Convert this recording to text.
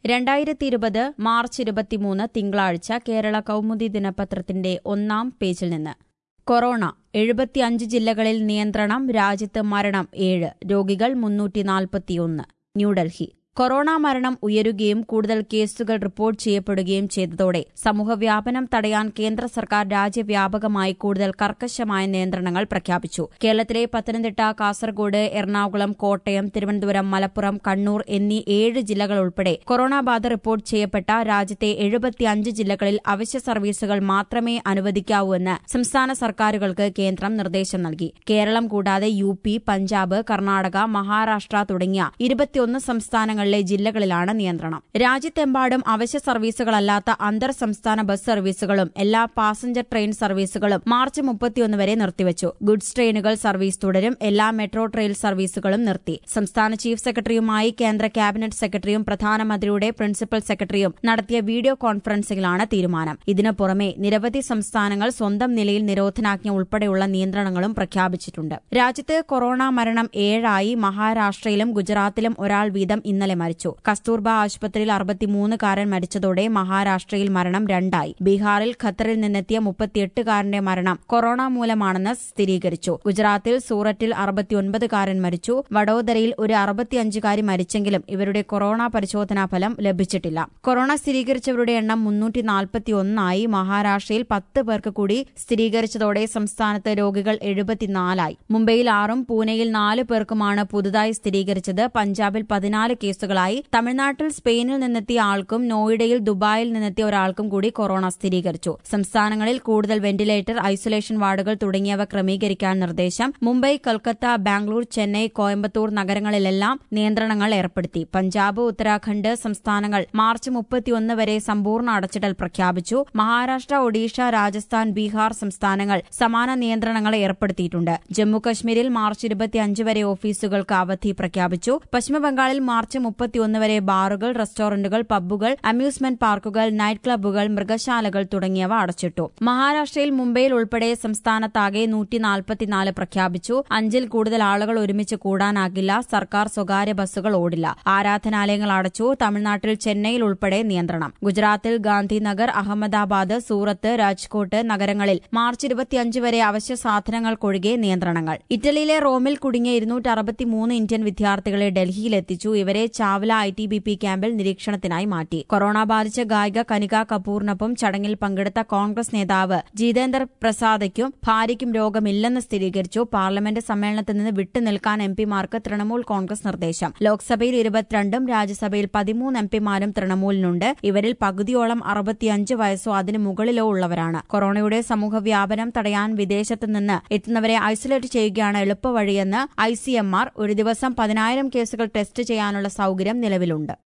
2020 March 23 തിങ്കളാഴ്ച കേരള കൗമുദി ദിനപത്രത്തിന്റെ ഒന്നാം പേജിൽ നിന്ന്. കൊറോണ 75 ജില്ലകളിൽ നിയന്ത്രണം, രാജ്യത്ത് മരണം 7, രോഗികൾ 341. ന്യൂഡൽഹി. കൊറോണ മരണം ഉയരുകയും കൂടുതൽ കേസുകൾ റിപ്പോർട്ട് ചെയ്യപ്പെടുകയും ചെയ്തതോടെ സമൂഹവ്യാപനം തടയാൻ കേന്ദ്ര സർക്കാർ രാജ്യവ്യാപകമായി കൂടുതൽ കർക്കശമായ നിയന്ത്രണങ്ങൾ പ്രഖ്യാപിച്ചു. കേരളത്തിലെ പത്തനംതിട്ട, കാസർഗോഡ്, എറണാകുളം, കോട്ടയം, തിരുവനന്തപുരം, മലപ്പുറം, കണ്ണൂർ എന്നീ 7 ജില്ലകൾ ഉൾപ്പെടെ കൊറോണ ബാധ റിപ്പോർട്ട് ചെയ്യപ്പെട്ട രാജ്യത്തെ 75 ജില്ലകളിൽ അവശ്യ സർവീസുകൾ മാത്രമേ അനുവദിക്കാവൂ എന്ന് സംസ്ഥാന സർക്കാരുകൾക്ക് കേന്ദ്രം നിർദ്ദേശം നൽകി. കേരളം കൂടാതെ UP, പഞ്ചാബ്, കർണാടക, മഹാരാഷ്ട്ര തുടങ്ങിയ 21 സംസ്ഥാനങ്ങൾ ജില്ലകളിലാണ് നിയന്ത്രണം. രാജ്യത്തെമ്പാടും അവശ്യ സർവീസുകളല്ലാത്ത അന്തർ സംസ്ഥാന ബസ് സർവീസുകളും എല്ലാ പാസഞ്ചർ ട്രെയിൻ സർവീസുകളും മാർച്ച് 31 വരെ നിർത്തിവച്ചു. ഗുഡ്സ് ട്രെയിനുകൾ സർവീസ് തുടരും. എല്ലാ മെട്രോ ട്രെയിൻ സർവീസുകളും നിർത്തി. സംസ്ഥാന ചീഫ് സെക്രട്ടറിയുമായി കേന്ദ്ര ക്യാബിനറ്റ് സെക്രട്ടറിയും പ്രധാനമന്ത്രിയുടെ പ്രിൻസിപ്പൽ സെക്രട്ടറിയും നടത്തിയ വീഡിയോ കോൺഫറൻസിംഗിലാണ് തീരുമാനം. ഇതിനു പുറമെ നിരവധി സംസ്ഥാനങ്ങൾ സ്വന്തം നിലയിൽ നിരോധനാജ്ഞ ഉൾപ്പെടെയുള്ള നിയന്ത്രണങ്ങളും പ്രഖ്യാപിച്ചിട്ടുണ്ട്. രാജ്യത്ത് കൊറോണ മരണം 7 മഹാരാഷ്ട്രയിലും ഗുജറാത്തിലും ഒരാൾ വീതം ഇന്നലെ മരിച്ചു. കസ്തൂർബ ആശുപത്രിയിൽ 63-കാരൻ മരിച്ചതോടെ മഹാരാഷ്ട്രയിൽ മരണം 2. ബീഹാറിൽ ഖത്തറിൽ നിന്നെത്തിയ 38-കാരന്റെ മരണം കൊറോണ മൂലമാണെന്ന് സ്ഥിരീകരിച്ചു. ഗുജറാത്തിൽ സൂററ്റിൽ 69-കാരൻ മരിച്ചു. വഡോദരയിൽ ഒരു 65-കാരി മരിച്ചെങ്കിലും ഇവരുടെ കൊറോണ പരിശോധനാ ഫലം ലഭിച്ചിട്ടില്ല. കൊറോണ സ്ഥിരീകരിച്ചവരുടെ എണ്ണം 341. മഹാരാഷ്ട്രയിൽ 10 പേർക്ക് കൂടി സ്ഥിരീകരിച്ചതോടെ സംസ്ഥാനത്ത് രോഗികൾ 74. മുംബൈയിൽ 6ഉം പൂനെയിൽ 4 പേർക്കുമാണ് പുതുതായി സ്ഥിരീകരിച്ചത്. പഞ്ചാബിൽ 14 കേസുകളായി. തമിഴ്നാട്ടിൽ സ്പെയിനിൽ നിന്നെത്തിയ ആൾക്കും നോയിഡയിൽ ദുബായിൽ നിന്നെത്തിയ ഒരാൾക്കും കൂടി കൊറോണ സ്ഥിരീകരിച്ചു. സംസ്ഥാനങ്ങളിൽ കൂടുതൽ വെന്റിലേറ്റർ, ഐസൊലേഷൻ വാർഡുകൾ തുടങ്ങിയവ ക്രമീകരിക്കാൻ നിർദ്ദേശം. മുംബൈ, കൊൽക്കത്ത, ബാംഗ്ലൂർ, ചെന്നൈ, കോയമ്പത്തൂർ നഗരങ്ങളിലെല്ലാം നിയന്ത്രണങ്ങൾ ഏർപ്പെടുത്തി. പഞ്ചാബ്, ഉത്തരാഖണ്ഡ് സംസ്ഥാനങ്ങൾ മാർച്ച് 31 വരെ സമ്പൂർണ്ണ അടച്ചിടൽ പ്രഖ്യാപിച്ചു. മഹാരാഷ്ട്ര, ഒഡീഷ, രാജസ്ഥാൻ, ബീഹാർ സംസ്ഥാനങ്ങൾ സമാന നിയന്ത്രണങ്ങൾ ഏർപ്പെടുത്തിയിട്ടുണ്ട്. ജമ്മുകശ്മീരിൽ മാർച്ച് 25 വരെ ഓഫീസുകൾക്ക് അവധി പ്രഖ്യാപിച്ചു. പശ്ചിമബംഗാളിൽ മാർച്ച് 31 വരെ ബാറുകൾ, റെസ്റ്റോറന്റുകൾ, പബ്ബുകൾ, അമ്യൂസ്മെന്റ് പാർക്കുകൾ, നൈറ്റ് ക്ലബ്ബുകൾ, മൃഗശാലകൾ തുടങ്ങിയവ അടച്ചിട്ടു. മഹാരാഷ്ട്രയിൽ മുംബൈയിൽ ഉൾപ്പെടെ സംസ്ഥാനത്താകെ 144 പ്രഖ്യാപിച്ചു. 5-ൽ കൂടുതൽ ആളുകൾ ഒരുമിച്ച് കൂടാനാകില്ല. സർക്കാർ സ്വകാര്യ ബസ്സുകൾ ഓടില്ല. ആരാധനാലയങ്ങൾ അടച്ചു. തമിഴ്നാട്ടിൽ ചെന്നൈയിൽ ഉൾപ്പെടെ നിയന്ത്രണം. ഗുജറാത്തിൽ ഗാന്ധിനഗർ, അഹമ്മദാബാദ്, സൂറത്ത്, രാജ്കോട്ട് നഗരങ്ങളിൽ മാർച്ച് 25 വരെ അവശ്യ സാധനങ്ങൾക്കൊഴികെ നിയന്ത്രണങ്ങൾ. ഇറ്റലിയിലെ റോമിൽ കുടുങ്ങിയ 263 ഇന്ത്യൻ വിദ്യാർത്ഥികളെ ഡൽഹിയിലെത്തിച്ചു. ഇവരെ ചാവല ITBP ക്യാമ്പിൽ നിരീക്ഷണത്തിനായി മാറ്റി. കൊറോണ ബാധിച്ച ഗായിക കനിക കപൂറിനൊപ്പം ചടങ്ങിൽ പങ്കെടുത്ത കോൺഗ്രസ് നേതാവ് ജിതേന്ദർ പ്രസാദയ്ക്കും ഭാര്യയ്ക്കും രോഗമില്ലെന്ന് സ്ഥിരീകരിച്ചു. പാർലമെന്റ് സമ്മേളനത്തിൽ നിന്ന് വിട്ടുനിൽക്കാൻ MPമാർക്ക് തൃണമൂൽ കോൺഗ്രസ് നിർദ്ദേശം. ലോക്സഭയിൽ 22ഉം രാജ്യസഭയിൽ 13 MPമാരും തൃണമൂലിനുണ്ട്. ഇവരിൽ പകുതിയോളം 65 വയസ്സോ അതിനു മുകളിലോ ഉള്ളവരാണ്. കൊറോണയുടെ സമൂഹവ്യാപനം തടയാൻ വിദേശത്ത് നിന്ന് എത്തുന്നവരെ ഐസൊലേറ്റ് ചെയ്യുകയാണ് എളുപ്പവഴിയെന്ന് ICMR. ഒരു ദിവസം 10,000 കേസുകൾ ടെസ്റ്റ് ചെയ്യാനുള്ള സൌകര്യം നിലവിലുണ്ട്.